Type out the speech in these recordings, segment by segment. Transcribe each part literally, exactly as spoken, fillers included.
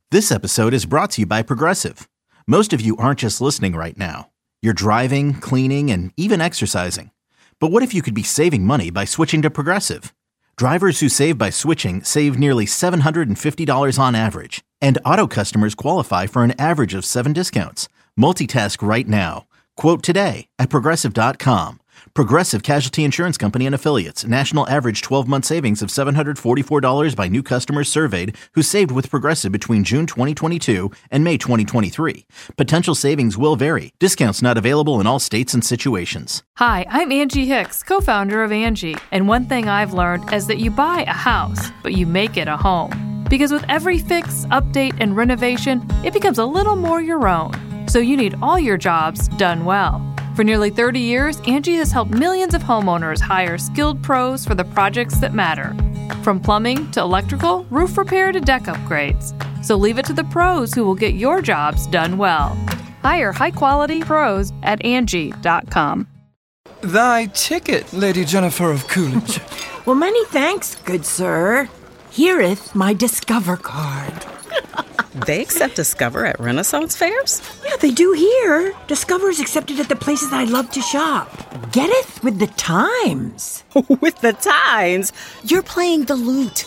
This episode is brought to you by Progressive. Most of you aren't just listening right now. You're driving, cleaning, and even exercising. But what if you could be saving money by switching to Progressive? Drivers who save by switching save nearly seven hundred fifty dollars on average. And auto customers qualify for an average of seven discounts. Multitask right now. Quote today at Progressive dot com. Progressive Casualty Insurance Company and Affiliates. National average twelve-month savings of seven hundred forty-four dollars by new customers surveyed who saved with Progressive between June twenty twenty-two and May twenty twenty-three. Potential savings will vary. Discounts not available in all states and situations. Hi, I'm Angie Hicks, co-founder of Angie. And one thing I've learned is that you buy a house, but you make it a home. Because with every fix, update, and renovation, it becomes a little more your own. So you need all your jobs done well. For nearly thirty years, Angie has helped millions of homeowners hire skilled pros for the projects that matter. From plumbing to electrical, roof repair to deck upgrades. So leave it to the pros who will get your jobs done well. Hire high-quality pros at Angie dot com. Thy ticket, Lady Jennifer of Coolidge. Well, many thanks, good sir. Hereeth my Discover card. They accept Discover at Renaissance fairs? Yeah, they do here. Discover's accepted at the places I love to shop. Getteth with the times. With the times? You're playing the lute.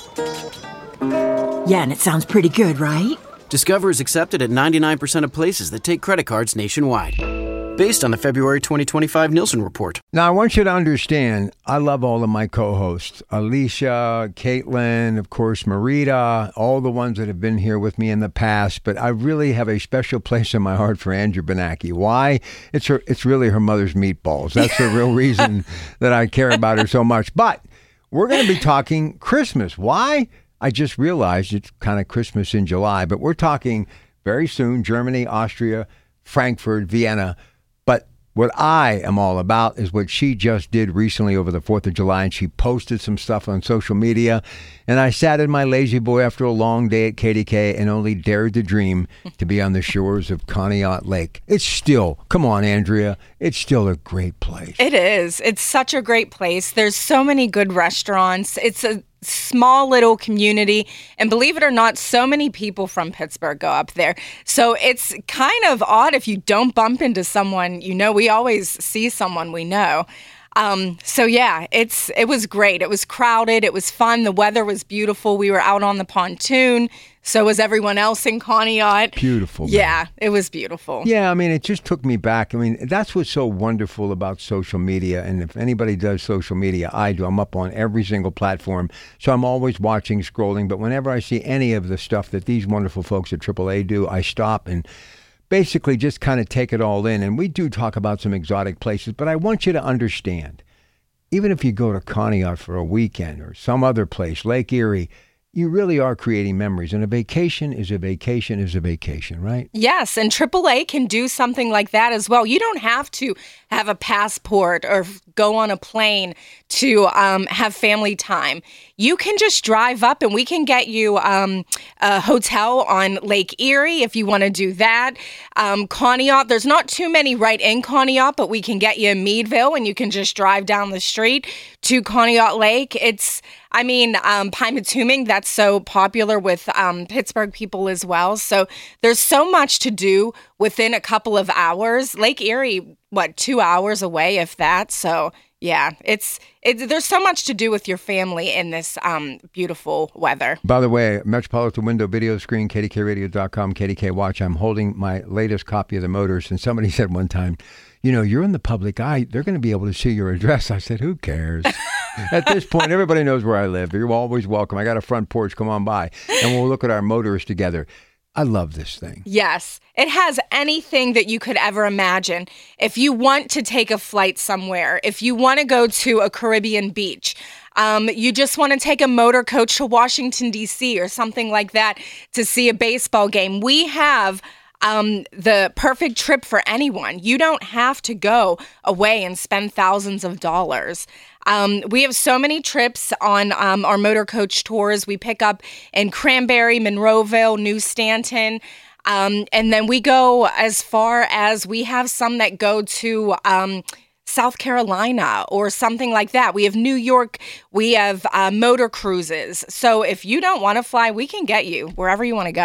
Yeah, and it sounds pretty good, right? Discover is accepted at ninety-nine percent of places that take credit cards nationwide. Based on the February twenty twenty-five Nielsen report. Now, I want you to understand, I love all of my co-hosts. Alicia, Caitlin, of course, Marita, all the ones that have been here with me in the past. But I really have a special place in my heart for Andrea Benacki. Why? It's her. It's really her mother's meatballs. That's the real reason that I care about her so much. But we're going to be talking Christmas. Why? I just realized it's kind of Christmas in July. But we're talking very soon, Germany, Austria, Frankfurt, Vienna. What I am all about is what she just did recently over the fourth of July, and she posted some stuff on social media, and I sat in my lazy boy after a long day at K D K and only dared to dream to be on the shores of Conneaut Lake. It's still, come on, Andrea, it's still a great place. It is. It's such a great place. There's so many good restaurants. It's a small little community, and believe it or not, so many people from Pittsburgh go up there. So it's kind of odd if you don't bump into someone you know. We always see someone we know. Um, so yeah, it's it was great. It was crowded. It was fun. The weather was beautiful. We were out on the pontoon. So was everyone else in Conneaut. Beautiful. Man. Yeah, it was beautiful. Yeah, I mean, it just took me back. I mean, that's what's so wonderful about social media. And if anybody does social media, I do. I'm up on every single platform. So I'm always watching, scrolling. But whenever I see any of the stuff that these wonderful folks at triple A do, I stop and basically just kind of take it all in. And we do talk about some exotic places. But I want you to understand, even if you go to Conneaut for a weekend or some other place, Lake Erie, you really are creating memories. And a vacation is a vacation is a vacation, right? Yes, and triple A can do something like that as well. You don't have to have a passport or go on a plane to um, have family time. You can just drive up and we can get you um, a hotel on Lake Erie if you want to do that. Um, Conneaut, there's not too many right in Conneaut, but we can get you in Meadville and you can just drive down the street to Conneaut Lake. It's, I mean, um, Pymatuming, that's so popular with um, Pittsburgh people as well. So there's so much to do within a couple of hours. Lake Erie, what, two hours away, if that. So yeah, it's it, there's so much to do with your family in this um, beautiful weather. By the way, Metropolitan Window Video Screen, K D K radio dot com, K D K Watch. I'm holding my latest copy of The Motors, and somebody said one time, you know, you're in the public eye. They're going to be able to see your address. I said, who cares? At this point, everybody knows where I live. You're always welcome. I got a front porch. Come on by, and we'll look at our motors together. I love this thing. Yes. It has anything that you could ever imagine. If you want to take a flight somewhere, if you want to go to a Caribbean beach, um, you just want to take a motor coach to Washington, D C or something like that to see a baseball game, we have um, the perfect trip for anyone. You don't have to go away and spend thousands of dollars. Um, we have so many trips on um, our motor coach tours. We pick up in Cranberry, Monroeville, New Stanton. Um, and then we go as far as we have some that go to um, South Carolina or something like that. We have New York. We have uh, motor cruises. So if you don't want to fly, we can get you wherever you want to go.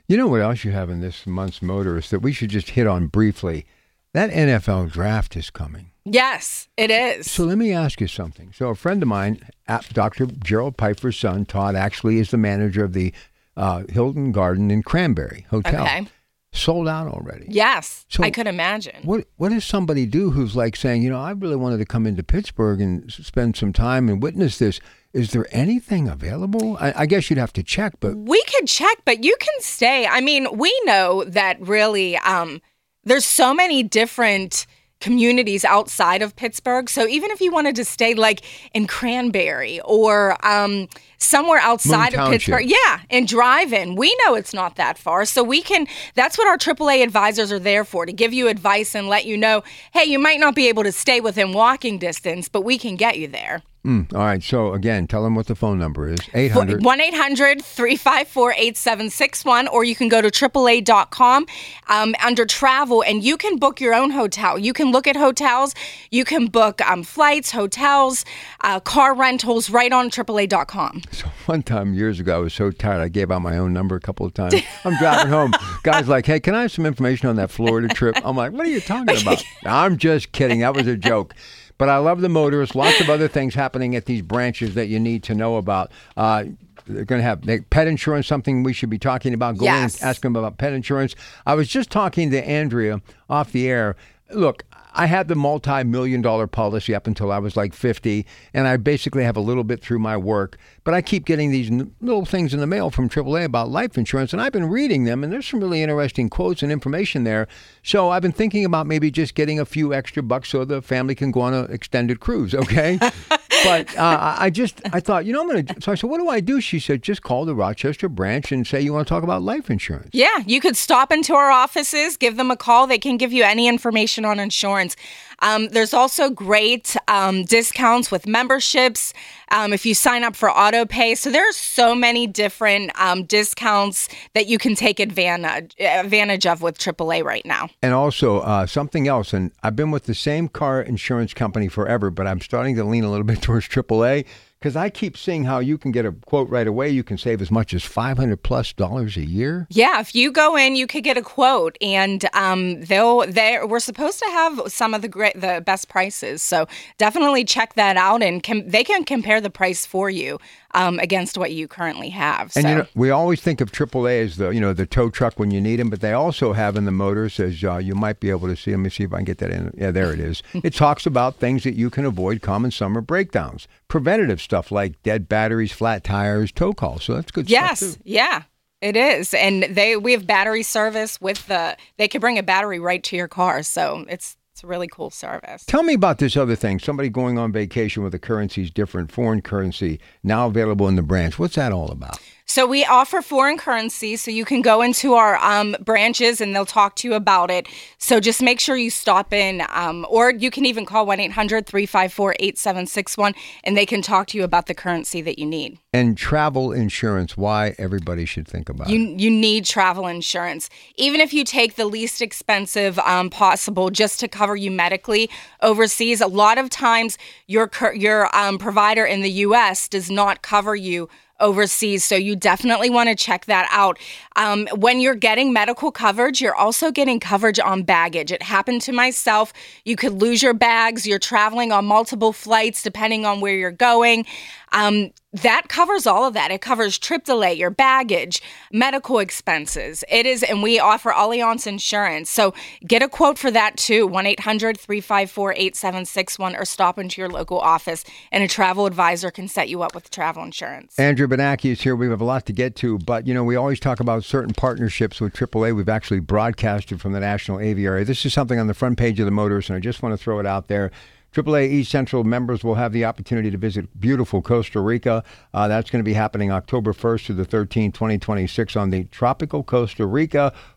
You know what else you have in this month's Motorist that we should just hit on briefly? That N F L draft is coming. Yes, it is. So let me ask you something. So a friend of mine, Doctor Gerald Pfeiffer's son, Todd, actually is the manager of the uh, Hilton Garden in Cranberry Hotel. Okay. Sold out already. Yes, so I could imagine. What What does somebody do who's like saying, you know, I really wanted to come into Pittsburgh and spend some time and witness this? Is there anything available? I, I guess you'd have to check, but we could check, but you can stay. I mean, we know that really um, there's so many different communities outside of Pittsburgh. So even if you wanted to stay like in Cranberry or um, somewhere outside Moon of Township. Pittsburgh, yeah, and drive in, we know it's not that far. So we can, that's what our triple A advisors are there for, to give you advice and let you know, hey, you might not be able to stay within walking distance, but we can get you there. Mm, all right. So again, tell them what the phone number is. eight hundred one eight hundred three five four eight seven six one, or you can go to triple A dot com um, under travel, and you can book your own hotel. You can look at hotels. You can book um, flights, hotels, uh, car rentals right on triple A dot com. So one time years ago, I was so tired, I gave out my own number a couple of times. I'm driving home. Guy's like, hey, can I have some information on that Florida trip? I'm like, what are you talking about? I'm just kidding. That was a joke. But I love the Motorist. Lots of other things happening at these branches that you need to know about. Uh, they're going to have pet insurance, something we should be talking about. Go yes. in and ask them about pet insurance. I was just talking to Andrea off the air. Look, I had the multi-million dollar policy up until I was like fifty, and I basically have a little bit through my work. But I keep getting these n- little things in the mail from triple A about life insurance, and I've been reading them, and there's some really interesting quotes and information there. So I've been thinking about maybe just getting a few extra bucks so the family can go on an extended cruise, okay? But uh, I just, I thought, you know, I'm going to, so I said, what do I do? She said, just call the Rochester branch and say you want to talk about life insurance. Yeah, you could stop into our offices, give them a call. They can give you any information on insurance. Um, there's also great um, discounts with memberships um, if you sign up for auto pay. So there are so many different um, discounts that you can take advantage advantage of with triple A right now. And also uh, something else, and I've been with the same car insurance company forever, but I'm starting to lean a little bit towards triple A. Because I keep seeing how you can get a quote right away. You can save as much as five hundred plus dollars a year. Yeah, if you go in, you could get a quote, and um, they'll they we're supposed to have some of the great, the best prices. So definitely check that out, and com- they can compare the price for you um, against what you currently have. And so. you know, we always think of triple A as the you know the tow truck when you need them, but they also have in the Motors, as uh, you might be able to see. Let me see if I can get that in. Yeah, there it is. It talks about things that you can avoid common summer breakdowns, preventative stuff. Stuff like dead batteries, flat tires, tow calls. So that's good yes, stuff too. Yeah, it is. And they we have battery service with the, they can bring a battery right to your car. So it's it's a really cool service. Tell me about this other thing. Somebody going on vacation with a currency's different, foreign currency, now available in the branch. What's that all about? So we offer foreign currency, so you can go into our um, branches and they'll talk to you about it. So just make sure you stop in, um, or you can even call one eight hundred three five four eight seven six one, and they can talk to you about the currency that you need. And travel insurance, why everybody should think about you, it. You need travel insurance. Even if you take the least expensive um, possible just to cover you medically overseas, a lot of times your, your um, provider in the U S does not cover you overseas. So you definitely want to check that out. Um, when you're getting medical coverage, you're also getting coverage on baggage. It happened to myself. You could lose your bags. You're traveling on multiple flights depending on where you're going. Um, that covers all of that. It covers trip delay, your baggage, medical expenses. It is, and we offer Allianz Insurance. So get a quote for that too, one eight hundred three five four eight seven six one, or stop into your local office and a travel advisor can set you up with travel insurance. Andrea Benacki is here. We have a lot to get to, but you know, we always talk about certain partnerships with triple A. We've actually broadcasted from the National Aviary. This is something on the front page of the Motorist, and I just want to throw it out there. triple A East Central members will have the opportunity to visit beautiful Costa Rica. Uh, that's going to be happening October first to the thirteenth, twenty twenty-six on the tropical Costa Rica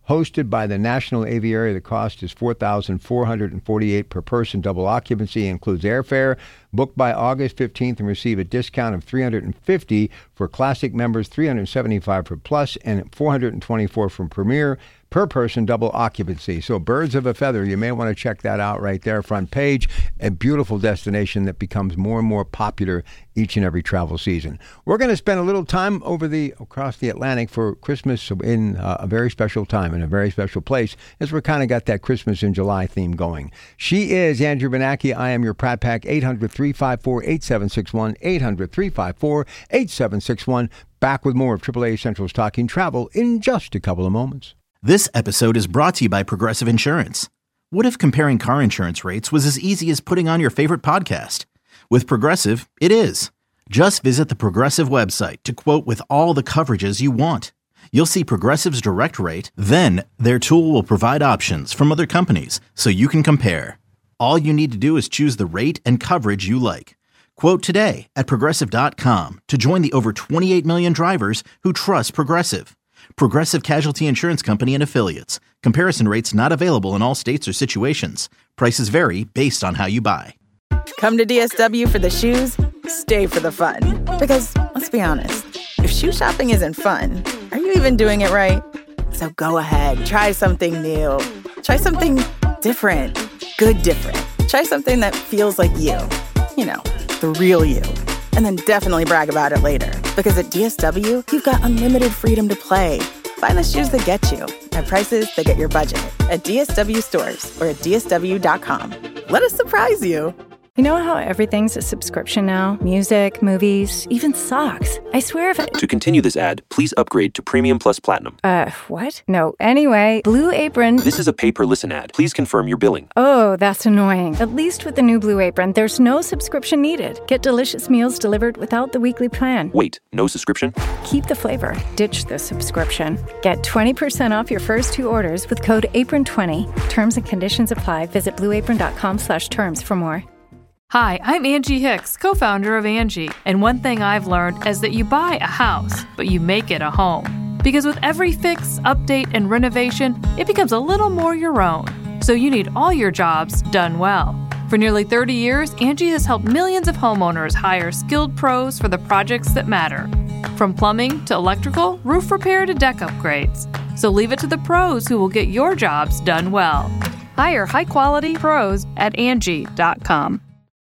hosted by the National Aviary. The cost is four thousand four hundred forty-eight dollars per person. Double occupancy includes airfare. Book by August fifteenth and receive a discount of three hundred fifty dollars for Classic members, three hundred seventy-five dollars for Plus, and four hundred twenty-four dollars from Premier. Per person, double occupancy. So birds of a feather, you may want to check that out right there, front page. A beautiful destination that becomes more and more popular each and every travel season. We're going to spend a little time over the across the Atlantic for Christmas in uh, a very special time in a very special place, as we're kind of got that Christmas in July theme going. She is Andrea Bernanke. I am your Pratt Pack. eight hundred, three five four, eight seven six one. eight hundred, three five four, eight seven six one. Back with more of triple A Central's Talking Travel in just a couple of moments. This episode is brought to you by Progressive Insurance. What if comparing car insurance rates was as easy as putting on your favorite podcast? With Progressive, it is. Just visit the Progressive website to quote with all the coverages you want. You'll see Progressive's direct rate, then their tool will provide options from other companies so you can compare. All you need to do is choose the rate and coverage you like. Quote today at Progressive dot com to join the over twenty-eight million drivers who trust Progressive. Progressive Casualty Insurance Company and Affiliates. Comparison rates not available in all states or situations. Prices vary based on how you buy. Come to D S W for the shoes, stay for the fun. Because, let's be honest, if shoe shopping isn't fun, are you even doing it right? So go ahead, try something new. Try something different. Good different. Try something that feels like you. You know, the real you. And then definitely brag about it later. Because at D S W, you've got unlimited freedom to play. Find the shoes that get you at prices that get your budget at D S W stores or at D S W dot com. Let us surprise you. You know how everything's a subscription now? Music, movies, even socks. I swear if I... To continue this ad, please upgrade to Premium Plus Platinum. Uh, what? No. Anyway, Blue Apron... This is a pay-per-listen ad. Please confirm your billing. Oh, that's annoying. At least with the new Blue Apron, there's no subscription needed. Get delicious meals delivered without the weekly plan. Wait, no subscription? Keep the flavor. Ditch the subscription. Get twenty percent off your first two orders with code apron twenty. Terms and conditions apply. Visit blue apron dot com slash terms for more. Hi, I'm Angie Hicks, co-founder of Angie, and one thing I've learned is that you buy a house, but you make it a home. Because with every fix, update, and renovation, it becomes a little more your own. So you need all your jobs done well. For nearly thirty years, Angie has helped millions of homeowners hire skilled pros for the projects that matter. From plumbing to electrical, roof repair to deck upgrades. So leave it to the pros who will get your jobs done well. Hire high-quality pros at Angie dot com.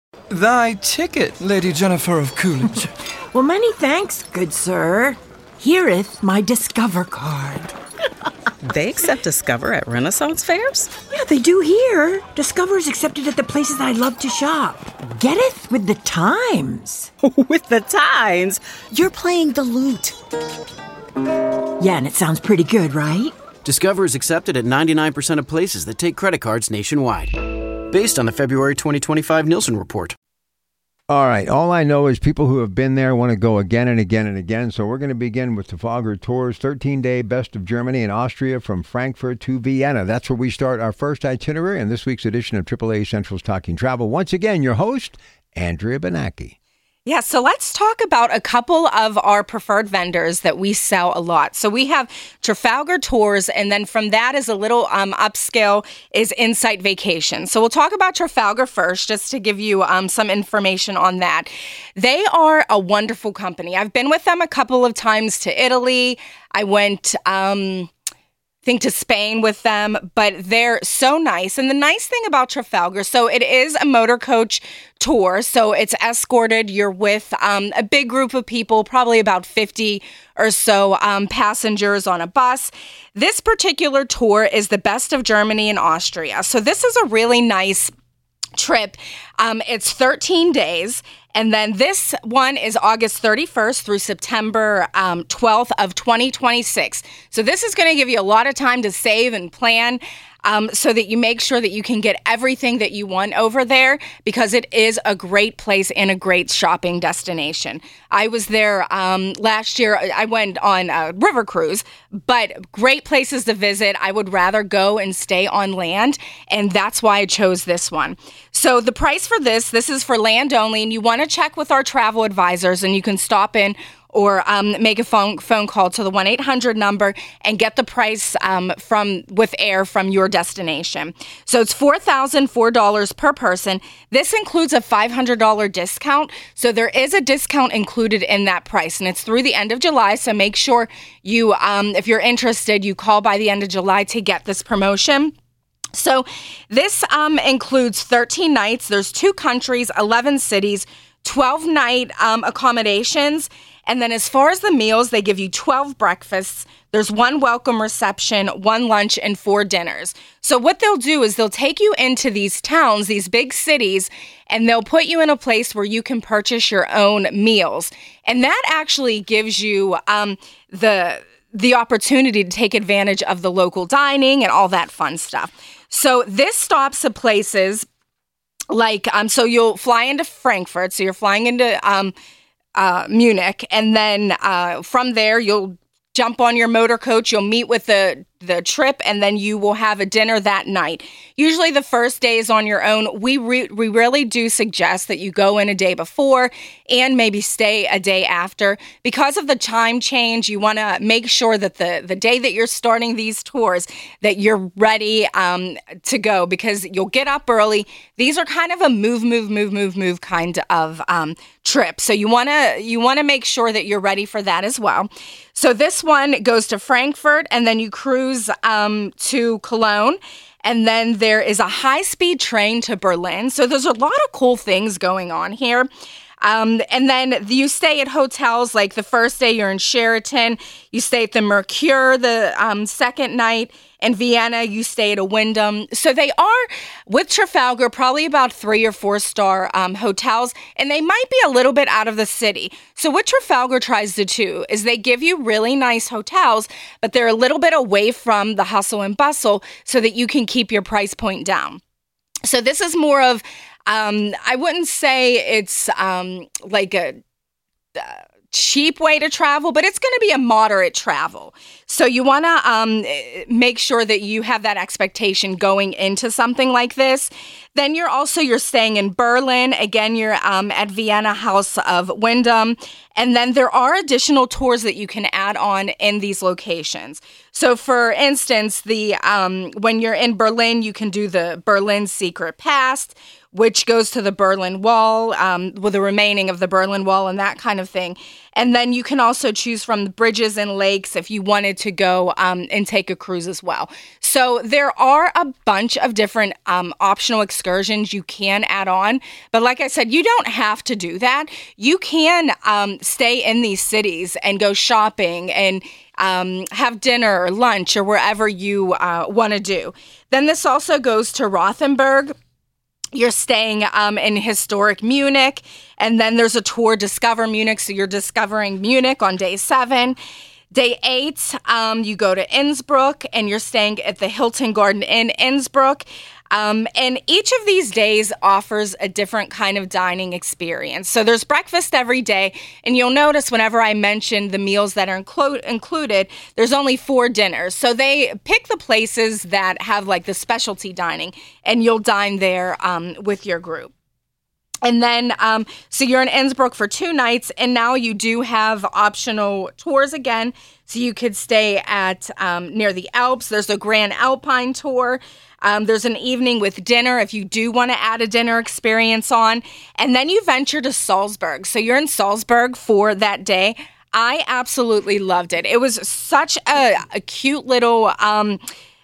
Thy ticket, Lady Jennifer of Coolidge. Well, many thanks, good sir. Hereeth my Discover card. They accept Discover at Renaissance fairs? Yeah, they do here. Discover's accepted at the places I love to shop. Getteth with the times. With the times? You're playing the lute. Yeah, and it sounds pretty good, right? Discover is accepted at ninety-nine percent of places that take credit cards nationwide. Based on the February twenty twenty-five Nielsen report. All right. All I know is people who have been there want to go again and again and again. So we're going to begin with Trafalgar Tours, thirteen-day Best of Germany and Austria from Frankfurt to Vienna. That's where we start our first itinerary in this week's edition of triple A Central's Talking Travel. Once again, your host, Andrea Bernanke. Yeah, so let's talk about a couple of our preferred vendors that we sell a lot. So we have Trafalgar Tours, and then from that is a little um, upscale is Insight Vacation. So we'll talk about Trafalgar first, just to give you um, some information on that. They are a wonderful company. I've been with them a couple of times to Italy. I went... Um, think to Spain with them, but they're so nice. And the nice thing about Trafalgar, so it is a motor coach tour, so it's escorted. You're with um, a big group of people, probably about fifty or so um, passengers on a bus. This particular tour is the Best of Germany and Austria. So this is a really nice trip. Um, it's thirteen days. And then this one is August thirty-first through September um, twelfth of twenty twenty-six. So this is going to give you a lot of time to save and plan um, so that you make sure that you can get everything that you want over there, because it is a great place and a great shopping destination. I was there um, last year. I went on a river cruise, but great places to visit. I would rather go and stay on land, and that's why I chose this one. So the price for this, this is for land only, and you want to check with our travel advisors, and you can stop in or um, make a phone phone call to the one eight hundred number and get the price um, from with air from your destination. So it's four thousand four dollars per person. This includes a five hundred dollars discount. So there is a discount included in that price, and it's through the end of July. So make sure you, um, if you're interested, you call by the end of July to get this promotion. So this um, includes thirteen nights. There's two countries, eleven cities, twelve night um, accommodations. And then as far as the meals, they give you twelve breakfasts. There's one welcome reception, one lunch, and four dinners. So what they'll do is they'll take you into these towns, these big cities, and they'll put you in a place where you can purchase your own meals. And that actually gives you um, the the opportunity to take advantage of the local dining and all that fun stuff. So this stops at places like, um, so you'll fly into Frankfurt. So you're flying into um, uh, Munich. And then uh, from there, you'll jump on your motor coach. You'll meet with the the trip, and then you will have a dinner that night. Usually the first day is on your own. We re- we really do suggest that you go in a day before and maybe stay a day after. Because of the time change, you want to make sure that the, the day that you're starting these tours, that you're ready um, to go, because you'll get up early. These are kind of a move, move, move, move, move kind of um, trip. So you want to you want to make sure that you're ready for that as well. So this one goes to Frankfurt, and then you cruise um, to Cologne, and then there is a high-speed train to Berlin. So there's a lot of cool things going on here. Um, and then you stay at hotels, like the first day you're in Sheraton, you stay at the Mercure the um, second night. In Vienna, you stay at a Wyndham. So they are, with Trafalgar, probably about three or four star um, hotels, and they might be a little bit out of the city. So what Trafalgar tries to do is they give you really nice hotels, but they're a little bit away from the hustle and bustle so that you can keep your price point down. So this is more of, um, I wouldn't say it's um, like a... Uh, cheap way to travel, but it's going to be a moderate travel. So you want to um, make sure that you have that expectation going into something like this. Then you're also, you're staying in Berlin. Again, you're um, at Vienna House of Wyndham. And then there are additional tours that you can add on in these locations. So for instance, the um, when you're in Berlin, you can do the Berlin Secret Past, which goes to the Berlin Wall, um, with the remaining of the Berlin Wall and that kind of thing. And then you can also choose from the bridges and lakes if you wanted to go um, and take a cruise as well. So there are a bunch of different um, optional excursions you can add on. But like I said, you don't have to do that. You can um, stay in these cities and go shopping and um, have dinner or lunch or wherever you uh, want to do. Then this also goes to Rothenburg. You're staying um, in historic Munich, and then there's a tour, Discover Munich, so you're discovering Munich on day seven. Day eight, um, you go to Innsbruck, and you're staying at the Hilton Garden Inn, Innsbruck. Um, and each of these days offers a different kind of dining experience. So there's breakfast every day, and you'll notice whenever I mention the meals that are inclu- included, there's only four dinners. So they pick the places that have like the specialty dining, and you'll dine there um, with your group. And then, um, so you're in Innsbruck for two nights, and now you do have optional tours again. So you could stay at um, near the Alps. There's a Grand Alpine tour. Um, there's an evening with dinner if you do want to add a dinner experience on. And then you venture to Salzburg. So you're in Salzburg for that day. I absolutely loved it. It was such a, a cute little... Um,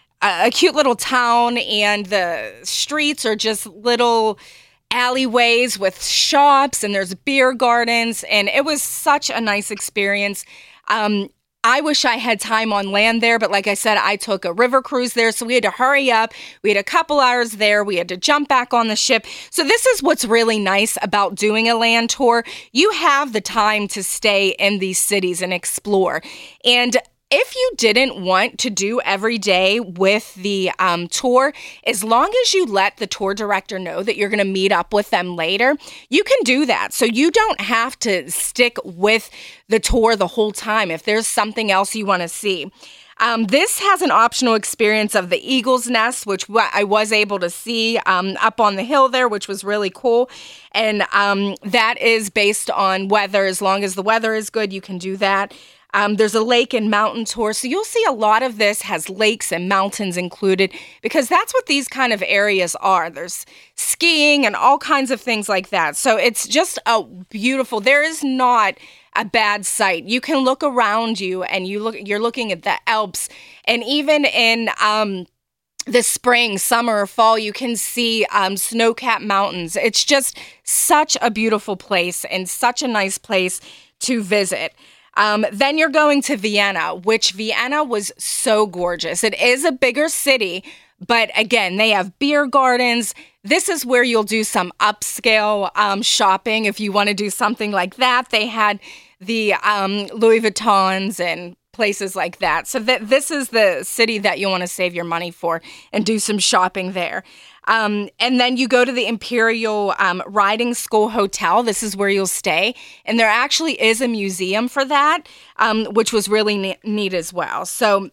a cute little town, and the streets are just little alleyways with shops, and there's beer gardens, and it was such a nice experience. Um, I wish I had time on land there, but like I said, I took a river cruise there, so we had to hurry up. We had a couple hours there. We had to jump back on the ship. So this is what's really nice about doing a land tour. You have the time to stay in these cities and explore. And if you didn't want to do every day with the um, tour, as long as you let the tour director know that you're going to meet up with them later, you can do that. So you don't have to stick with the tour the whole time if there's something else you want to see. Um, this has an optional experience of the Eagle's Nest, which I was able to see um, up on the hill there, which was really cool. And um, that is based on weather. As long as the weather is good, you can do that. Um, there's a lake and mountain tour. So you'll see a lot of this has lakes and mountains included because that's what these kind of areas are. There's skiing and all kinds of things like that. So it's just a beautiful, there is not a bad sight. You can look around you and you look, you're looking at the Alps, and even in um, the spring, summer, or fall, you can see um, snow-capped mountains. It's just such a beautiful place and such a nice place to visit. Um, then you're going to Vienna, which Vienna was so gorgeous. It is a bigger city, but again, they have beer gardens. This is where you'll do some upscale um, shopping if you want to do something like that. They had the um, Louis Vuittons and places like that. So th- this is the city that you want to save your money for and do some shopping there. Um, and then you go to the Imperial um, Riding School Hotel. This is where you'll stay. And there actually is a museum for that, um, which was really ne- neat as well. So,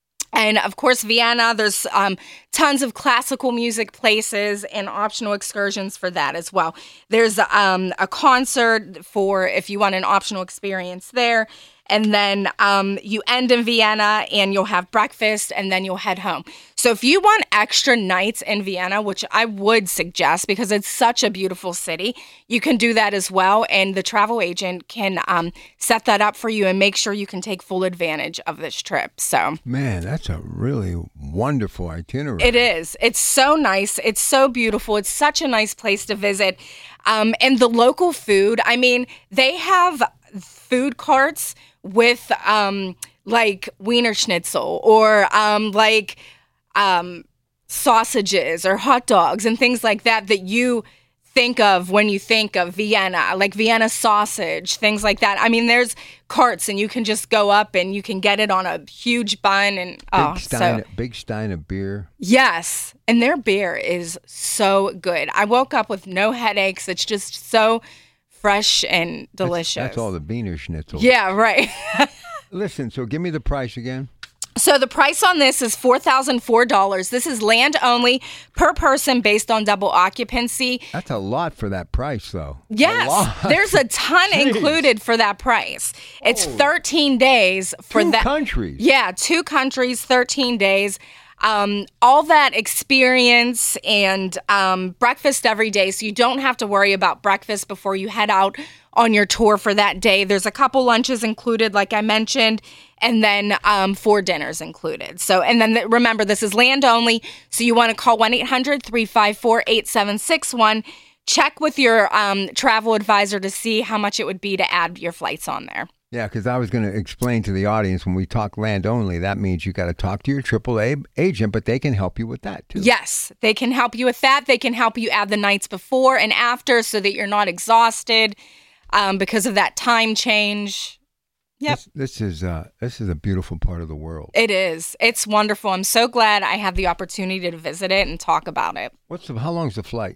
and of course, Vienna, there's um, tons of classical music places and optional excursions for that as well. There's um, a concert for if you want an optional experience there. And then um, you end in Vienna and you'll have breakfast and then you'll head home. So if you want extra nights in Vienna, which I would suggest because it's such a beautiful city, you can do that as well. And the travel agent can um, set that up for you and make sure you can take full advantage of this trip. So, man, that's a really wonderful itinerary. It is. It's so nice. It's so beautiful. It's such a nice place to visit. Um, and the local food, I mean, they have food carts with um, like Wiener Schnitzel or um, like um, sausages or hot dogs and things like that that you think of when you think of Vienna, like Vienna sausage, things like that. I mean, there's carts and you can just go up and you can get it on a huge bun and big oh, stein, so big stein of beer. Yes, and their beer is so good. I woke up with no headaches. It's just so fresh and delicious. That's, that's all the Wiener Schnitzel. Yeah, right. Listen, so give me the price again. So the price on this is four thousand four dollars. This is land only per person based on double occupancy. That's a lot for that price, though. Yes, there's a ton Jeez. included for that price. It's oh. thirteen days for two that. Two countries. Yeah, two countries, thirteen days. Um, all that experience and um, breakfast every day. So you don't have to worry about breakfast before you head out on your tour for that day. There's a couple lunches included, like I mentioned, and then um, four dinners included. So, and then th- remember, this is land only. So you want to call one eight hundred three five four eight seven six one. Check with your um, travel advisor to see how much it would be to add your flights on there. Yeah, because I was going to explain to the audience when we talk land only, that means you got to talk to your triple A agent, but they can help you with that too. Yes, they can help you with that. They can help you add the nights before and after so that you're not exhausted um, because of that time change. Yep. This, this is uh, this is a beautiful part of the world. It is. It's wonderful. I'm so glad I have the opportunity to visit it and talk about it. What's the, how long's the flight?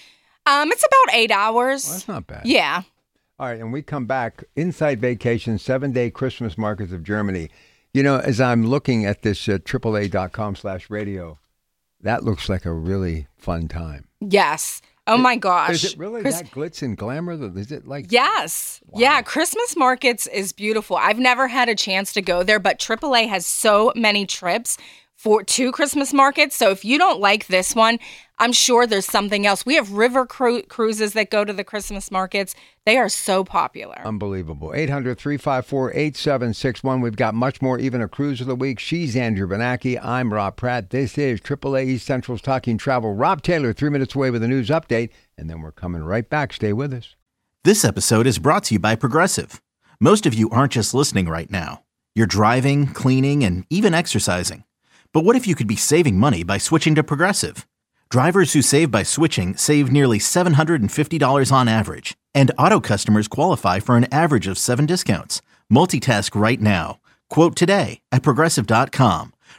Um, it's about eight hours. Well, that's not bad. Yeah. All right, and we come back, Inside Vacation, seven-day Christmas markets of Germany. You know, as I'm looking at this uh, triple A dot com slash radio, that looks like a really fun time. Yes. Oh, my gosh. Is it really Chris- that glitz and glamour? Is it like... Yes. Wow. Yeah, Christmas markets is beautiful. I've never had a chance to go there, but triple A has so many trips for two Christmas markets. So if you don't like this one, I'm sure there's something else. We have river cru- cruises that go to the Christmas markets. They are so popular. Unbelievable. eight hundred three five four eight seven six one. We've got much more, even a cruise of the week. She's Andrew Benacki. I'm Rob Pratt. This is triple A East Central's Talking Travel. Rob Taylor, three minutes away with a news update, and then we're coming right back. Stay with us. This episode is brought to you by Progressive. Most of you aren't just listening right now. You're driving, cleaning, and even exercising. But what if you could be saving money by switching to Progressive? Drivers who save by switching save nearly seven hundred fifty dollars on average. And auto customers qualify for an average of seven discounts. Multitask right now. Quote today at Progressive dot com.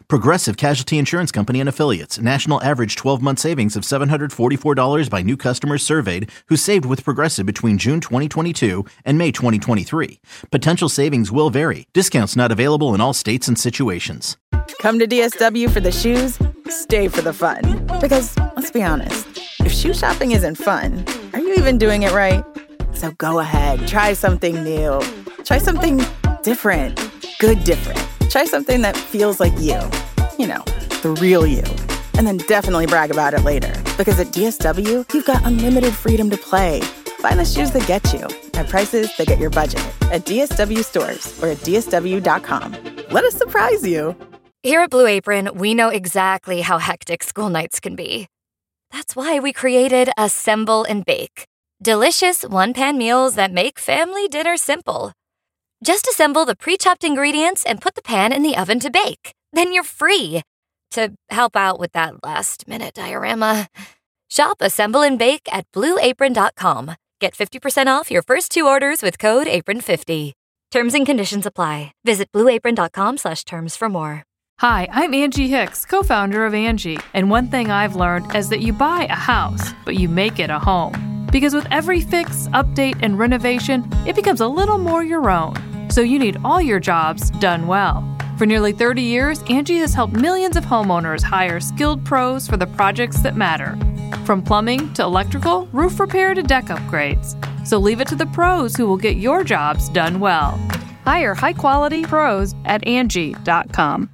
Progressive Casualty Insurance Company and Affiliates. National average twelve-month savings of seven hundred forty-four dollars by new customers surveyed who saved with Progressive between June twenty twenty-two and May twenty twenty-three. Potential savings will vary. Discounts not available in all states and situations. Come to D S W for the shoes, stay for the fun. Because, let's be honest, if shoe shopping isn't fun, are you even doing it right? So go ahead, try something new. Try something different. Good different. Try something that feels like you. You know, the real you. And then definitely brag about it later. Because at D S W, you've got unlimited freedom to play. Find the shoes that get you at prices that get your budget at D S W stores or at D S W dot com. Let us surprise you. Here at Blue Apron, we know exactly how hectic school nights can be. That's why we created Assemble and Bake. Delicious one-pan meals that make family dinner simple. Just assemble the pre-chopped ingredients and put the pan in the oven to bake. Then you're free to help out with that last-minute diorama. Shop Assemble and Bake at blue apron dot com. Get fifty percent off your first two orders with code apron fifty. Terms and conditions apply. Visit blue apron dot com slash terms for more. Hi, I'm Angie Hicks, co-founder of Angie. And one thing I've learned is that you buy a house, but you make it a home. Because with every fix, update, and renovation, it becomes a little more your own. So you need all your jobs done well. For nearly thirty years, Angie has helped millions of homeowners hire skilled pros for the projects that matter. From plumbing to electrical, roof repair to deck upgrades. So leave it to the pros who will get your jobs done well. Hire high-quality pros at Angie dot com.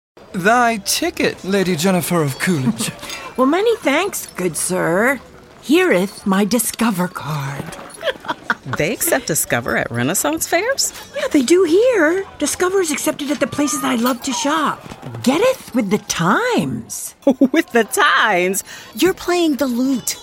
Thy ticket, Lady Jennifer of Coolidge. Well, many thanks, good sir. Hereeth my Discover card. They accept Discover at Renaissance fairs? Yeah, they do here. Discover is accepted at the places I love to shop. Getteth with the times. With the times? You're playing the lute.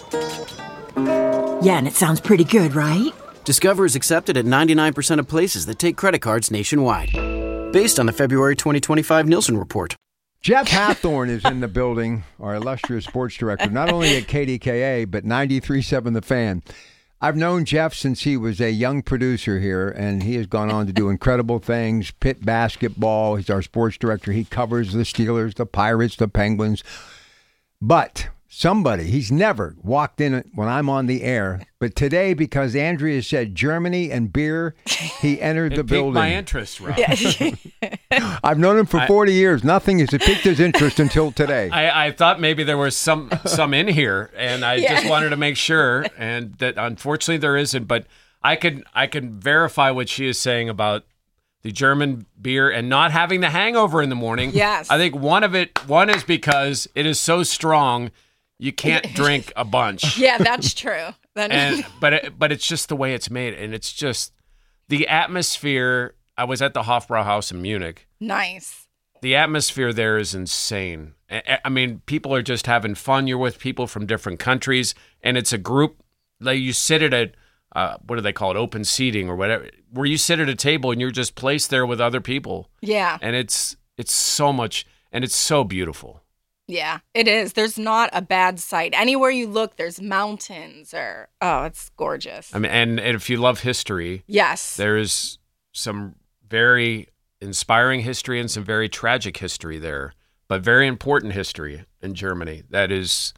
Yeah, and it sounds pretty good, right? Discover is accepted at ninety-nine percent of places that take credit cards nationwide. Based on the February twenty twenty-five Nielsen report. Jeff Hathorn is in the building, our illustrious sports director, not only at K D K A, but ninety-three point seven The Fan. I've known Jeff since he was a young producer here, and he has gone on to do incredible things. Pitt basketball, he's our sports director. He covers the Steelers, the Pirates, the Penguins. But somebody, he's never walked in when I'm on the air. But today, because Andrea said Germany and beer, he entered the it building. Piqued my interest, Rob. I've known him for forty years. Nothing has piqued his interest until today. I, I thought maybe there was some some in here, and I Yeah. just wanted to make sure, and that unfortunately there isn't. But I could I could verify what she is saying about the German beer and not having the hangover in the morning. Yes. I think one of it one is because it is so strong you can't drink a bunch. Yeah, that's true. That and but it, but it's just the way it's made, and it's just the atmosphere. I was at the Hofbrauhaus in Munich. Nice. The atmosphere there is insane. I I mean, people are just having fun. You're with people from different countries, and it's a group. Like you sit at a, uh, what do they call it, open seating or whatever, where you sit at a table and you're just placed there with other people. Yeah. And it's it's so much, and it's so beautiful. Yeah, it is. There's not a bad sight. Anywhere you look, there's mountains or, oh, it's gorgeous. I mean, and, and if you love history, Yes. there's some very inspiring history and some very tragic history there, but very important history in Germany. That is,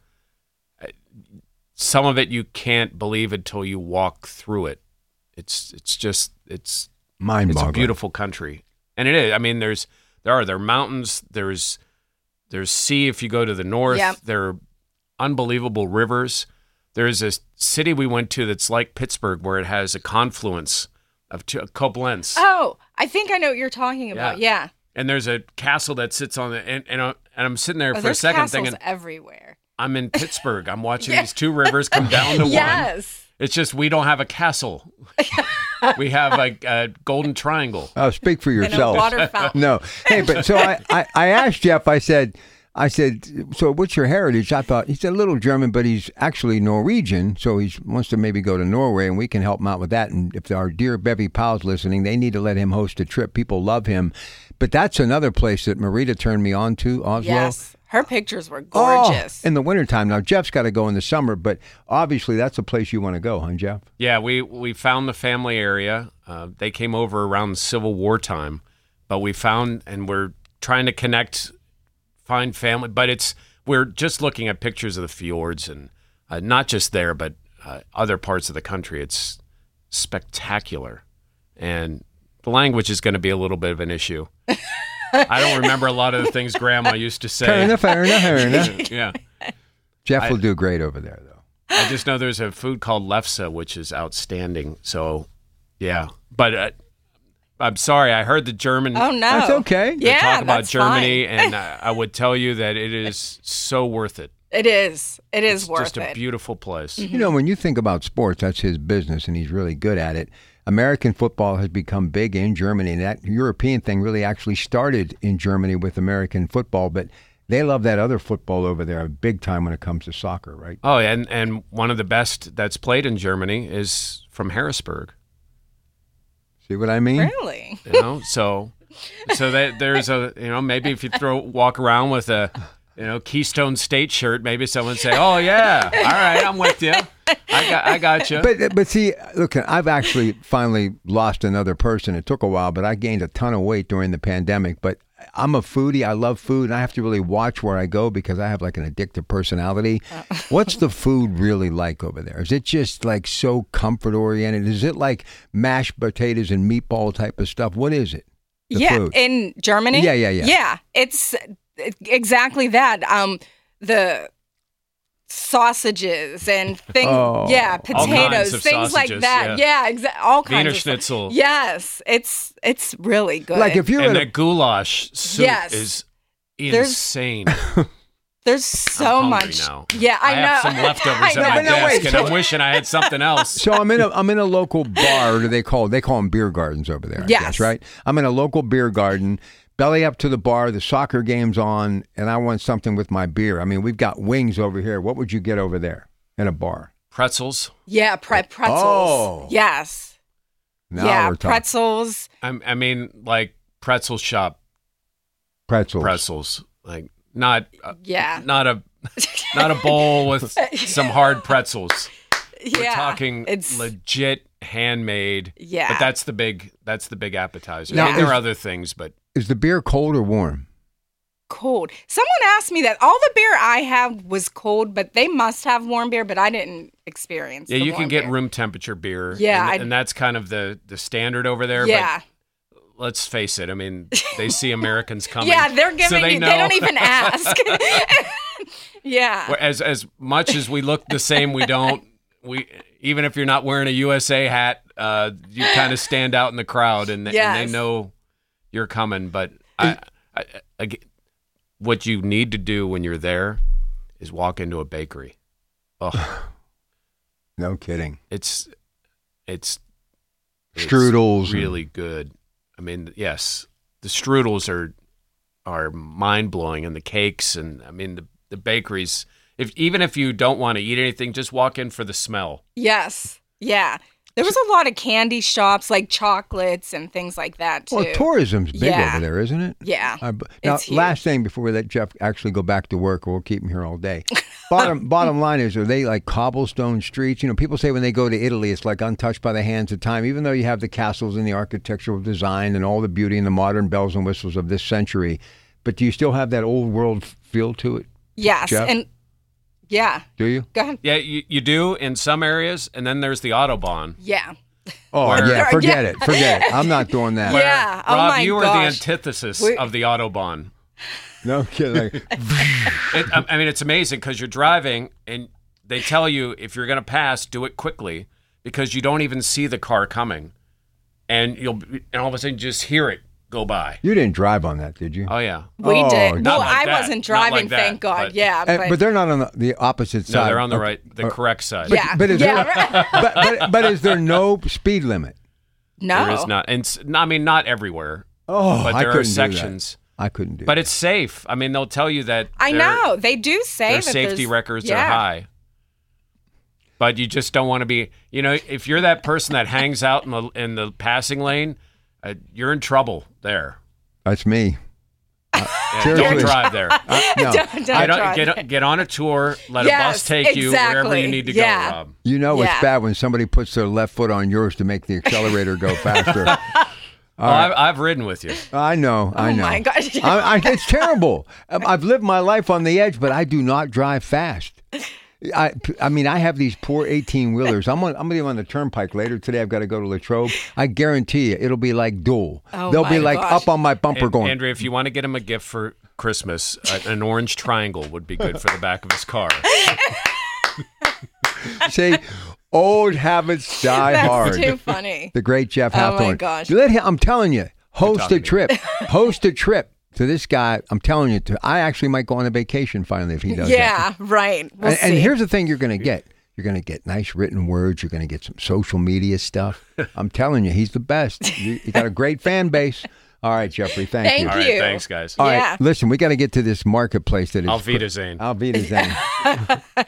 some of it you can't believe until you walk through it. It's it's just it's mind-boggling. It's a beautiful country, and it is. I mean, there's there are there are mountains. There's there's sea if you go to the north. Yep. There are unbelievable rivers. There's a city we went to that's like Pittsburgh, where it has a confluence of two, Koblenz. Oh, I think I know what you're talking about. Yeah. And there's a castle that sits on the and and, uh, and I'm sitting there Oh, for a there's second castles thinking, everywhere. I'm in Pittsburgh. I'm watching Yeah. these two rivers come down to one. Yes. It's just we don't have a castle. We have a, a golden triangle. Oh, speak for And a yourself. water fountain. No. Hey, but so I, I, I asked Jeff, I said, I said, so what's your heritage? I thought, he's a little German, but he's actually Norwegian. So he wants to maybe go to Norway, and we can help him out with that. And if our dear Bevy Powell's listening, they need to let him host a trip. People love him. But that's another place that Marita turned me on to, Oslo. Yes. Her pictures were gorgeous. Oh, in the wintertime. Now, Jeff's got to go in the summer, but obviously that's a place you want to go, huh, Jeff? Yeah, we, we found the family area. Uh, they came over around the Civil War time, but we found, and we're trying to connect find family. But it's we're just looking at pictures of the fjords, and uh, not just there, but uh, other parts of the country. It's spectacular, and the language is going to be a little bit of an issue. I don't remember a lot of the things Grandma used to say. Fair enough, fair enough, fair enough. Yeah. Jeff will I- do great over there, though. I just know there's a food called lefse, which is outstanding. So, yeah. But uh, I'm sorry, I heard the German. Oh, no. That's okay. they Yeah, talk about that's Germany, fine. and uh, I would tell you that it is so worth it. It is. It is It's worth just a it. beautiful place. You know, when you think about sports, that's his business, and he's really good at it. American football has become big in Germany, and that European thing really actually started in Germany with American football, but they love that other football over there big time when it comes to soccer, right? Oh, and and one of the best that's played in Germany is from Harrisburg. See what I mean? Really? You know, so so that there's a you know maybe if you throw walk around with a you know Keystone State shirt, maybe someone say, "Oh yeah, all right, I'm with you. I got I got you." But but see, look, I've actually finally lost another person. It took a while, but I gained a ton of weight during the pandemic. But I'm a foodie. I love food, and I have to really watch where I go because I have like an addictive personality. What's the food really like over there? Is it just like so comfort oriented? Is it like mashed potatoes and meatball type of stuff? What is it? The yeah, food? in Germany? Yeah, yeah, yeah. Yeah, it's exactly that. Um, the sausages and things, Oh. yeah, All kinds potatoes, of things like sausages, that. yeah. Yeah, exa- all kinds Wiener of stuff. Schnitzel. Yes, it's it's really good. Like if you're and at a, that goulash soup Yes. is There's- insane. There's so I'm hungry much. now. Yeah, I, I know. have some leftovers I at know. my But no, wait, desk, and so- I'm wishing I had something else. So I'm in a I'm in a local bar. What do they call? They call them beer gardens over there. I Yes. guess, right. I'm in a local beer garden. Belly up to the bar. The soccer game's on, and I want something with my beer. I mean, we've got wings over here. What would you get over there in a bar? Pretzels. Yeah, pre- pretzels. Oh. Yes. Now yeah, we're talking. pretzels. I, I mean, like pretzel shop Pretzels. pretzels. Like not uh, Yeah. not a not a bowl with some hard pretzels. We're Yeah. talking it's legit handmade. Yeah. But that's the big that's the big appetizer. Now, I mean, there is- are other things, but Is the beer cold or warm? cold. Someone asked me that. All the beer I have was cold, but they must have warm beer, but I didn't experience yeah, the you can warm get beer. room temperature beer. Yeah, and, I'd- and that's kind of the the standard over there. Yeah. But let's face it. I mean, they see Americans coming. Yeah, they're giving so they you, know. they don't even ask. Yeah. As as much as we look the same, we don't. We even if you're not wearing a U S A hat, uh, you kind of stand out in the crowd, and, and Yes. they know you're coming. But I, I, I, get- what you need to do when you're there is walk into a bakery. Oh, No kidding. it's it's it's Strudels and- really good. I mean, yes, the strudels are are mind blowing, and the cakes, and I mean the the bakeries. If even if you don't want to eat anything, just walk in for the smell. Yes. Yeah. There was a lot of candy shops, like chocolates and things like that, too. Well, tourism's big Yeah. over there, isn't it? Yeah. I b- now, It's huge. last thing before we let Jeff actually go back to work, or we'll keep him here all day. Bottom bottom line is, are they like cobblestone streets? You know, people say when they go to Italy, it's like untouched by the hands of time, even though you have the castles and the architectural design and all the beauty and the modern bells and whistles of this century. But do you still have that old world feel to it? Yes. Jeff? And yeah. Do you? Go ahead. Yeah, you, you do in some areas, and then there's the Autobahn. Yeah. Oh, Where- yeah, forget Yeah. it. Forget it. I'm not doing that. Where, Yeah. Oh Rob, my you are the gosh. antithesis We- of the Autobahn. No kidding. Like, It, I I mean, it's amazing because you're driving and they tell you if you're going to pass, do it quickly because you don't even see the car coming, and you'll be- and all of a sudden you just hear it go by. you didn't drive on that, did you? Oh yeah, We Oh, did. not Well, like I that. wasn't Not like driving, that, thank God. but- yeah. Uh, But, but they're not on the, the opposite no, side. they're on the of- right, the or- correct side. But, yeah. but is yeah. there, but, but, but is there no speed limit? no. There is not, and s- I mean not everywhere, Oh, but I there are couldn't do that. sections. I couldn't do But that. it's safe. I mean, they'll tell you that. I their- know. They do say Their that safety there's- records yeah. are high. But you just don't want to be, you know, if you're that person that hangs out in the in the passing lane, uh, you're in trouble there. That's me. Yeah, Seriously. don't drive there. Uh, no. Don't, don't Get on, try get, that. on, get on a tour. Let a Yes, bus take you wherever exactly. you need to Yeah. go, Rob. You know it's Yeah. bad when somebody puts their left foot on yours to make the accelerator go faster. Oh, I've, I've ridden with you. I know, I Oh, know. my gosh. I, I, it's terrible. Um, I've lived my life on the edge, but I do not drive fast. I, I mean, I have these poor eighteen-wheelers. I'm on, I'm going to be on the turnpike later today. I've got to go to Latrobe. I guarantee you, it'll be like dual. Oh, They'll my be like gosh. up on my bumper And, going. Andrea, if you want to get him a gift for Christmas, a- an orange triangle would be good for the back of his car. See, old habits die That's hard. too funny. The great Jeff Oh, my Hathorne. gosh. Let him, I'm telling you, host talking a to you. trip. Host a trip to this guy. I'm telling you, to, I actually might go on a vacation finally if he does that. Yeah, right. We'll and, and see. here's the thing you're going to get. You're going to get nice written words. You're going to get some social media stuff. I'm telling you, he's the best. You, you got a great fan base. All right, Jeffrey, thank, Thank you. All right, you. thanks, guys. All right, Yeah. listen, we got to get to this marketplace that is... Alvita Zane. Alvita Zane.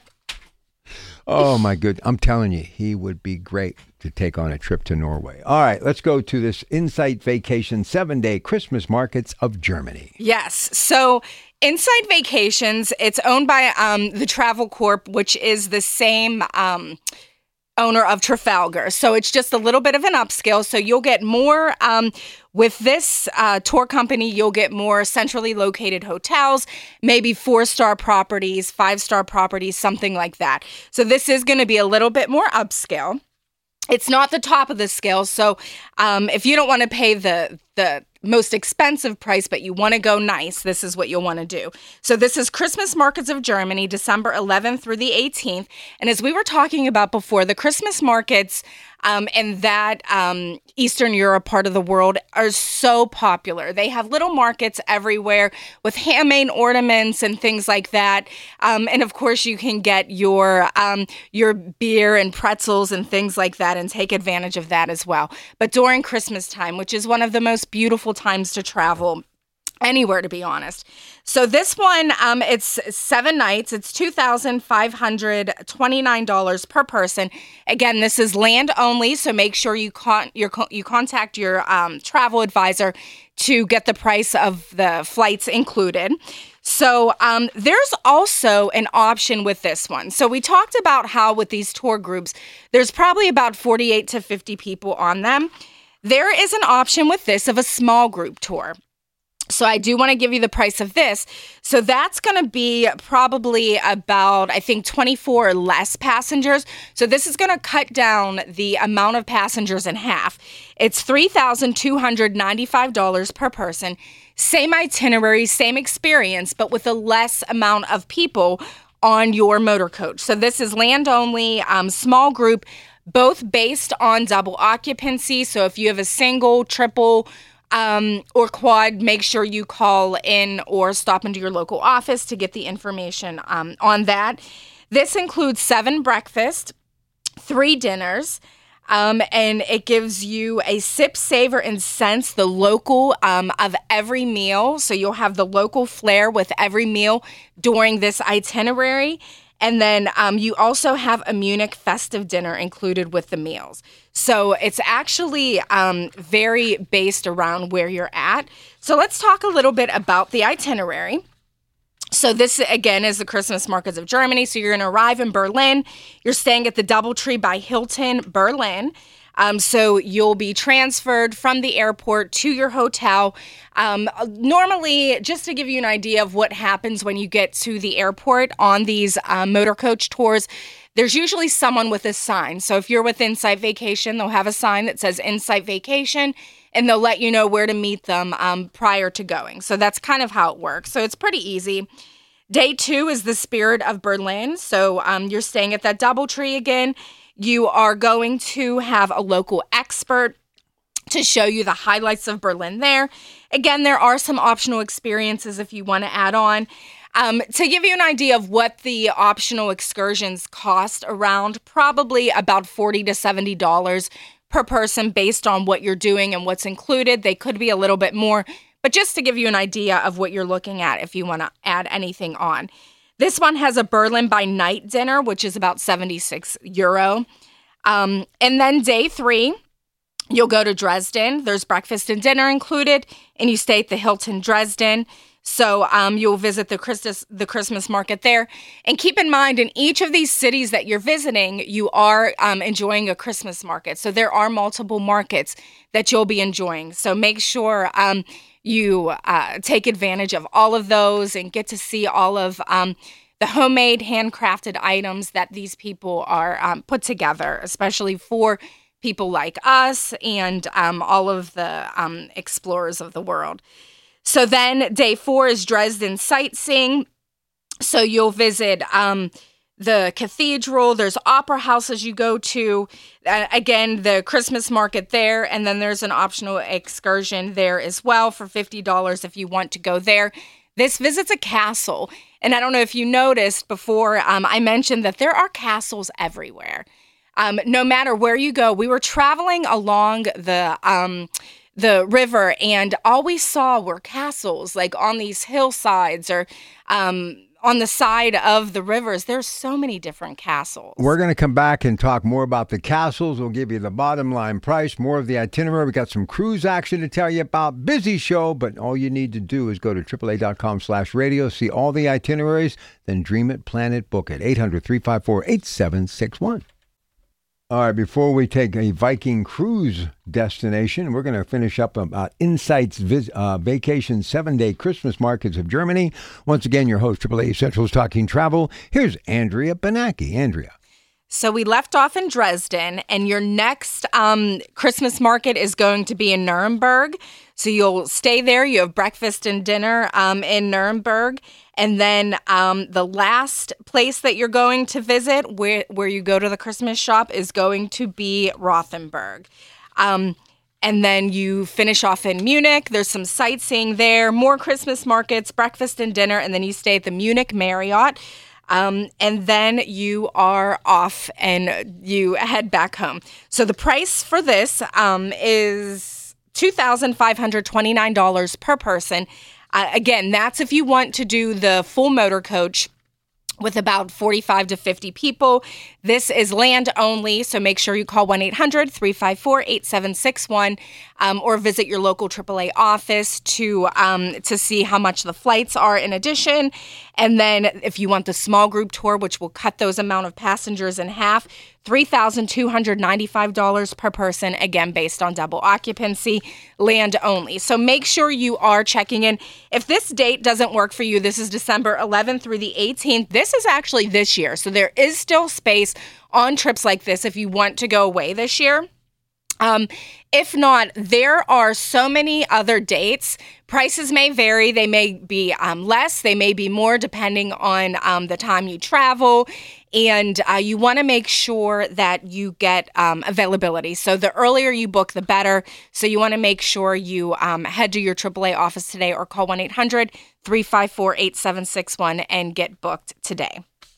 Oh, my good. I'm telling you, he would be great to take on a trip to Norway. All right, let's go to this Insight Vacation seven-day Christmas markets of Germany. Yes. So Insight Vacations, it's owned by um, the Travel Corp, which is the same um, owner of Trafalgar. So it's just a little bit of an upscale. So you'll get more um, with this uh, tour company. You'll get more centrally located hotels, maybe four-star properties, five-star properties, something like that. So this is going to be a little bit more upscale. It's not the top of the scale. So um, if you don't want to pay the the most expensive price, but you want to go nice, this is what you'll want to do. So this is Christmas Markets of Germany, December eleventh through the eighteenth. And as we were talking about before, the Christmas markets um, in that um, Eastern Europe part of the world are so popular. They have little markets everywhere with handmade ornaments and things like that. Um, and of course, you can get your um, your beer and pretzels and things like that and take advantage of that as well. But during Christmas time, which is one of the most beautiful times to travel anywhere, to be honest. So this one, um, it's seven nights. It's two thousand five hundred twenty-nine dollars per person. Again, this is land only, so make sure you con- your, you contact your um, travel advisor to get the price of the flights included. So um, there's also an option with this one. So we talked about how with these tour groups, there's probably about forty-eight to fifty people on them. There is an option with this of a small group tour. So I do want to give you the price of this. So that's going to be probably about, I think, twenty-four or less passengers. So this is going to cut down the amount of passengers in half. It's three thousand two hundred ninety-five dollars per person. Same itinerary, same experience, but with a less amount of people on your motor coach. So this is land only, um, small group, both based on double occupancy. So if you have a single, triple, um, or quad, make sure you call in or stop into your local office to get the information um, on that. This includes seven breakfasts, three dinners, um, and it gives you a sip, savor, and sense the local um, of every meal. So you'll have the local flair with every meal during this itinerary. And then um, you also have a Munich festive dinner included with the meals. So it's actually um, very based around where you're at. So let's talk a little bit about the itinerary. So this, again, is the Christmas Markets of Germany. So you're going to arrive in Berlin. You're staying at the Doubletree by Hilton, Berlin. Um, so you'll be transferred from the airport to your hotel. Um, normally, just to give you an idea of what happens when you get to the airport on these uh, motor coach tours, there's usually someone with a sign. So if you're with Insight Vacation, they'll have a sign that says Insight Vacation, and they'll let you know where to meet them um, prior to going. So that's kind of how it works. So it's pretty easy. Day two is the Spirit of Berlin. So um, you're staying at that Doubletree again. You are going to have a local expert to show you the highlights of Berlin there. Again, there are some optional experiences if you want to add on. Um, to give you an idea of what the optional excursions cost, around probably about forty to seventy dollars per person based on what you're doing and what's included. They could be a little bit more, but just to give you an idea of what you're looking at if you want to add anything on. This one has a Berlin by night dinner, which is about seventy-six euro. Um, and then day three, you'll go to Dresden. There's breakfast and dinner included, and you stay at the Hilton Dresden. So um, you'll visit the Christus, the Christmas market there. And keep in mind, in each of these cities that you're visiting, you are um, enjoying a Christmas market. So there are multiple markets that you'll be enjoying. So make sure um, you uh, take advantage of all of those and get to see all of um, the homemade, handcrafted items that these people are um, put together, especially for people like us and um, all of the um, explorers of the world. So then day four is Dresden sightseeing. So you'll visit um, the cathedral. There's opera houses you go to. Uh, again, the Christmas market there. And then there's an optional excursion there as well for fifty dollars if you want to go there. This visits a castle. And I don't know if you noticed before, um, I mentioned that there are castles everywhere. Um, no matter where you go, we were traveling along the... Um, the river, and all we saw were castles, like on these hillsides or um, on the side of the rivers. There's so many different castles. We're going to come back and talk more about the castles. We'll give you the bottom line price, more of the itinerary. We got some cruise action to tell you about. Busy show, but all you need to do is go to triple A dot com slash radio, see all the itineraries, then dream it, plan it, book it. eight hundred, three five four, eight seven six one. All right, before we take a Viking cruise destination, we're going to finish up about Insights vis- uh, Vacation seven-day Christmas Markets of Germany. Once again, your host, triple A Central's Talking Travel. Here's Andrea Benacki. Andrea. So we left off in Dresden, and your next um, Christmas market is going to be in Nuremberg. So you'll stay there. You have breakfast and dinner um, in Nuremberg. And then um, the last place that you're going to visit where, where you go to the Christmas shop is going to be Rothenburg. Um, and then you finish off in Munich. There's some sightseeing there, more Christmas markets, breakfast and dinner, and then you stay at the Munich Marriott. Um, and then you are off and you head back home. So the price for this um, is two thousand five hundred twenty-nine dollars per person. Uh, again, that's if you want to do the full motor coach with about forty-five to fifty people. This is land only, so make sure you call one eight hundred, three five four, eight seven six one um, or visit your local triple A office to um, to see how much the flights are in addition. And then if you want the small group tour, which will cut those amount of passengers in half, three thousand two hundred ninety-five dollars per person, again, based on double occupancy, land only. So make sure you are checking in. If this date doesn't work for you, this is December eleventh through the eighteenth. This is actually this year. So there is still space on trips like this if you want to go away this year. Um, if not, there are so many other dates. Prices may vary. They may be um, less. They may be more depending on um, the time you travel. And uh, you want to make sure that you get um, availability. So the earlier you book, the better. So you want to make sure you um, head to your triple A office today or call one eight hundred, three five four, eight seven six one and get booked today.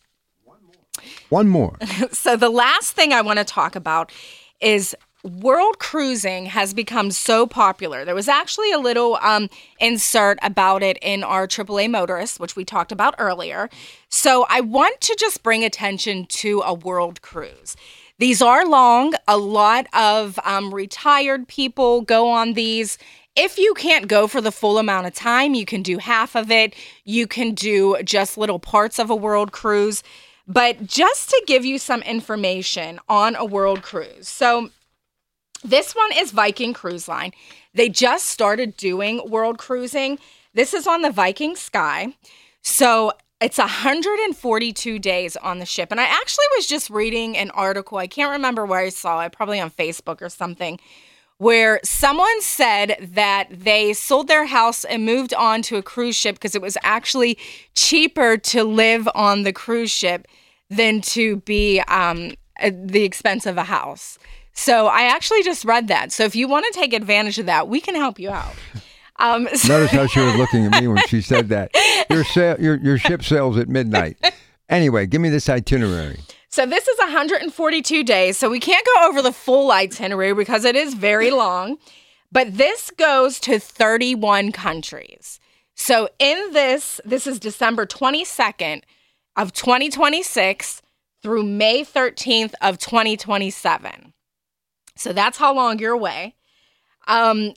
One more. So the last thing I want to talk about is world cruising has become so popular. There was actually a little um, insert about it in our triple A Motorist, which we talked about earlier. So I want to just bring attention to a world cruise. These are long. A lot of um, retired people go on these. If you can't go for the full amount of time, you can do half of it. You can do just little parts of a world cruise. But just to give you some information on a world cruise. So this one is Viking Cruise Line. They just started doing world cruising. This is on the Viking Sky. So it's one hundred forty-two days on the ship. And I actually was just reading an article. I can't remember where I saw it, probably on Facebook or something, where someone said that they sold their house and moved on to a cruise ship because it was actually cheaper to live on the cruise ship than to be um, at the expense of a house. So I actually just read that. So if you want to take advantage of that, we can help you out. Um, so Notice how she was looking at me when she said that. Your, sa- your, your ship sails at midnight. Anyway, give me this itinerary. So this is one hundred forty-two days. So we can't go over the full itinerary because it is very long. But this goes to thirty-one countries. So in this, this is December twenty-second of twenty twenty-six through May thirteenth of twenty twenty-seven. So that's how long you're away. Um,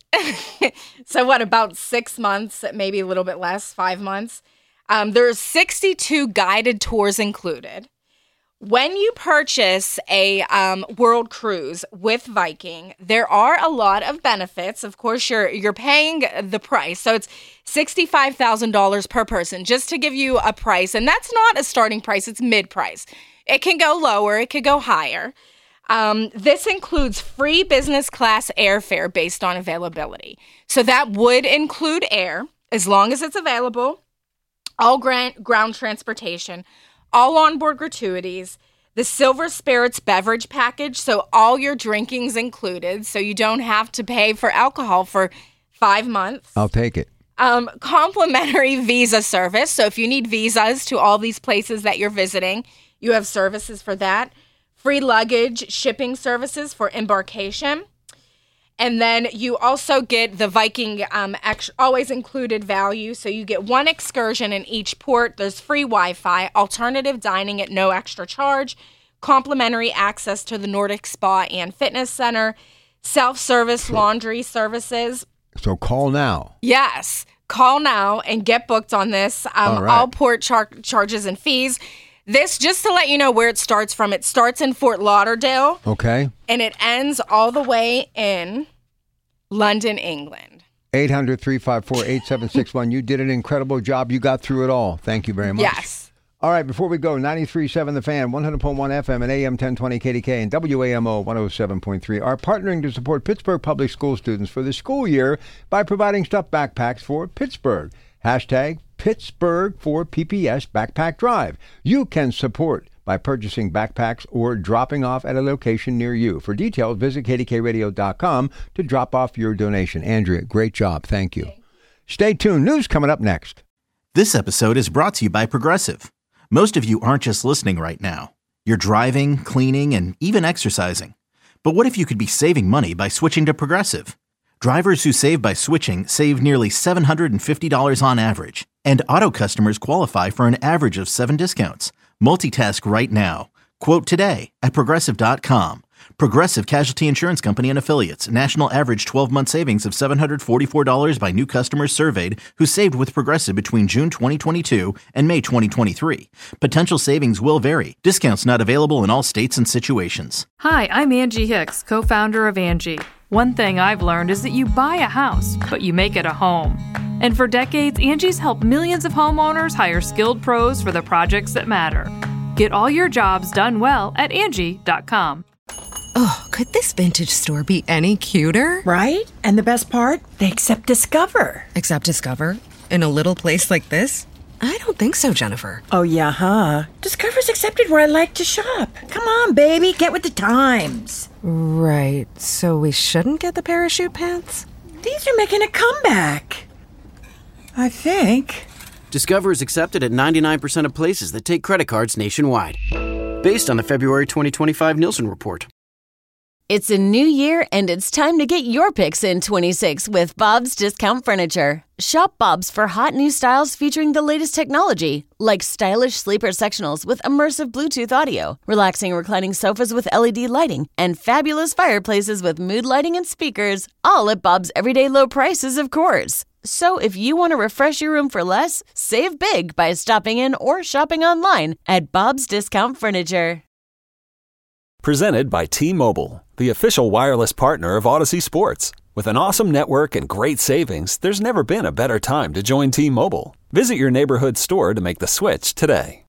so what, about six months, maybe a little bit less, five months. Um, there's sixty-two guided tours included. When you purchase a um, world cruise with Viking, there are a lot of benefits. Of course, you're you're paying the price. So it's sixty-five thousand dollars per person, just to give you a price. And that's not a starting price. It's mid-price. It can go lower. It could go higher. Um, this includes free business class airfare based on availability. So that would include air, as long as it's available, all grant, ground transportation, all onboard gratuities, the Silver Spirits beverage package, so all your drinking's included, so you don't have to pay for alcohol for five months. I'll take it. Um, complimentary visa service, so if you need visas to all these places that you're visiting, you have services for that. Free luggage shipping services for embarkation. And then you also get the Viking um, ex- always included value. So you get one excursion in each port. There's free Wi-Fi, alternative dining at no extra charge, complimentary access to the Nordic Spa and Fitness Center, self-service laundry services. So call now. Yes. Call now and get booked on this. Um, all right. all port char- charges and fees. This, just to let you know where it starts from, it starts in Fort Lauderdale. Okay. And it ends all the way in London, England. eight hundred, three five four, eight seven six one. You did an incredible job. You got through it all. Thank you very much. Yes. All right, before we go, ninety-three point seven The Fan, one hundred point one F M and A M ten twenty K D K and W A M O one oh seven point three are partnering to support Pittsburgh Public School students for the school year by providing stuffed backpacks for Pittsburgh. Hashtag Pittsburgh for P P S Backpack Drive. You can support by purchasing backpacks or dropping off at a location near you. For details, visit K D K radio dot com to drop off your donation. Andrea, great job. Thank you. Stay tuned. News coming up next. This episode is brought to you by Progressive. Most of you aren't just listening right now. You're driving, cleaning, and even exercising. But what if you could be saving money by switching to Progressive? Drivers who save by switching save nearly seven hundred fifty dollars on average. And auto customers qualify for an average of seven discounts. Multitask right now. Quote today at Progressive dot com. Progressive Casualty Insurance Company and Affiliates. National average twelve-month savings of seven hundred forty-four dollars by new customers surveyed who saved with Progressive between June twenty twenty-two and May twenty twenty-three. Potential savings will vary. Discounts not available in all states and situations. Hi, I'm Angie Hicks, co-founder of Angie. One thing I've learned is that you buy a house, but you make it a home. And for decades, Angie's helped millions of homeowners hire skilled pros for the projects that matter. Get all your jobs done well at Angie dot com. Oh, could this vintage store be any cuter? Right? And the best part? They accept Discover. Accept Discover? In a little place like this? I don't think so, Jennifer. Oh, yeah, huh? Discover's accepted where I like to shop. Come on, baby, get with the times. Right, so we shouldn't get the parachute pants? These are making a comeback. I think. Discover is accepted at ninety-nine percent of places that take credit cards nationwide. Based on the February twenty twenty-five Nielsen report. It's a new year, and it's time to get your picks in twenty-six with Bob's Discount Furniture. Shop Bob's for hot new styles featuring the latest technology, like stylish sleeper sectionals with immersive Bluetooth audio, relaxing reclining sofas with L E D lighting, and fabulous fireplaces with mood lighting and speakers, all at Bob's everyday low prices, of course. So if you want to refresh your room for less, save big by stopping in or shopping online at Bob's Discount Furniture. Presented by T-Mobile, the official wireless partner of Odyssey Sports. With an awesome network and great savings, there's never been a better time to join T-Mobile. Visit your neighborhood store to make the switch today.